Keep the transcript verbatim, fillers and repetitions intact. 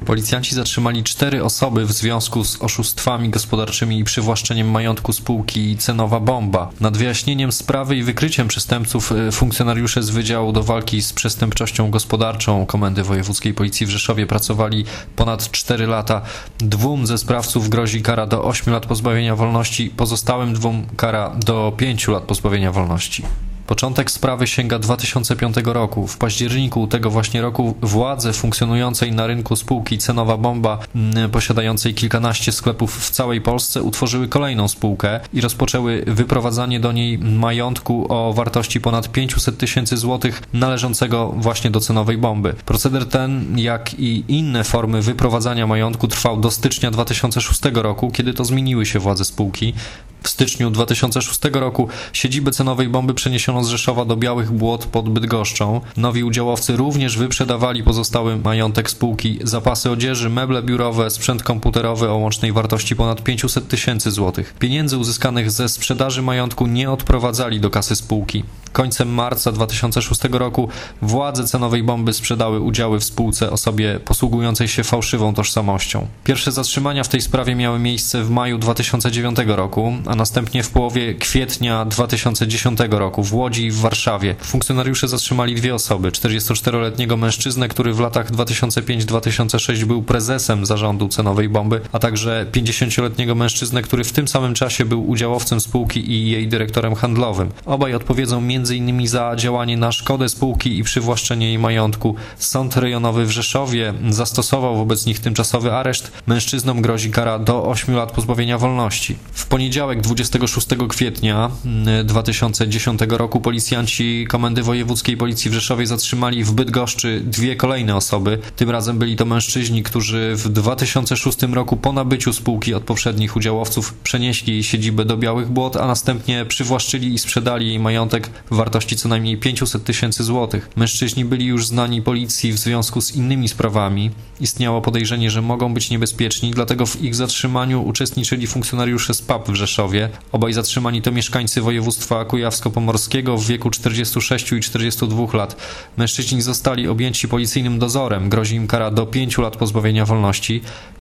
Policjanci zatrzymali cztery osoby w związku z oszustwami gospodarczymi i przywłaszczeniem majątku spółki Cenowa Bomba. Nad wyjaśnieniem sprawy i wykryciem przestępców funkcjonariusze z Wydziału do Walki z Przestępczością Gospodarczą Komendy Wojewódzkiej Policji w Rzeszowie pracowali ponad cztery lata. Dwóm ze sprawców grozi kara do ośmiu lat pozbawienia wolności, pozostałym dwóm kara do pięciu lat pozbawienia wolności. Początek sprawy sięga dwa tysiące piątego roku. W październiku tego właśnie roku władze funkcjonującej na rynku spółki Cenowa Bomba, posiadającej kilkanaście sklepów w całej Polsce, utworzyły kolejną spółkę i rozpoczęły wyprowadzanie do niej majątku o wartości ponad pięćset tysięcy złotych należącego właśnie do Cenowej Bomby. Proceder ten, jak i inne formy wyprowadzania majątku, trwał do stycznia dwa tysiące szóstego roku, kiedy to zmieniły się władze spółki. W styczniu dwa tysiące szóstego roku siedzibę Cenowej Bomby przeniesiono z Rzeszowa do Białych Błot pod Bydgoszczą. Nowi udziałowcy również wyprzedawali pozostały majątek spółki, zapasy odzieży, meble biurowe, sprzęt komputerowy o łącznej wartości ponad pięćset tysięcy złotych. Pieniędzy uzyskanych ze sprzedaży majątku nie odprowadzali do kasy spółki. Końcem marca dwa tysiące szóstego roku władze Cenowej Bomby sprzedały udziały w spółce osobie posługującej się fałszywą tożsamością. Pierwsze zatrzymania w tej sprawie miały miejsce w maju dwa tysiące dziewiątego roku, a następnie w połowie kwietnia dwa tysiące dziesiątego roku w Łodzi i w Warszawie. Funkcjonariusze zatrzymali dwie osoby: czterdziestoczteroletniego mężczyznę, który w latach dwa tysiące piąty do dwa tysiące szóstego był prezesem zarządu Cenowej Bomby, a także pięćdziesięcioletniego mężczyznę, który w tym samym czasie był udziałowcem spółki i jej dyrektorem handlowym. Obaj odpowiedzą między innymi za działanie na szkodę spółki i przywłaszczenie jej majątku. Sąd rejonowy w Rzeszowie zastosował wobec nich tymczasowy areszt. Mężczyznom grozi kara do ośmiu lat pozbawienia wolności. W poniedziałek dwudziestego szóstego kwietnia dwa tysiące dziesiątego roku policjanci Komendy Wojewódzkiej Policji w Rzeszowie zatrzymali w Bydgoszczy dwie kolejne osoby. Tym razem byli to mężczyźni, którzy w dwa tysiące szóstym roku po nabyciu spółki od poprzednich udziałowców przenieśli jej siedzibę do Białych Błot, a następnie przywłaszczyli i sprzedali jej majątek w wartości co najmniej pięćset tysięcy złotych. Mężczyźni byli już znani policji w związku z innymi sprawami. Istniało podejrzenie, że mogą być niebezpieczni, dlatego w ich zatrzymaniu uczestniczyli funkcjonariusze z P A P w Rzeszowie. Obaj zatrzymani to mieszkańcy województwa kujawsko-pomorskiego w wieku czterdziestu sześciu i czterdziestu dwóch lat. Mężczyźni zostali objęci policyjnym dozorem. Grozi im kara do pięciu lat pozbawienia wolności.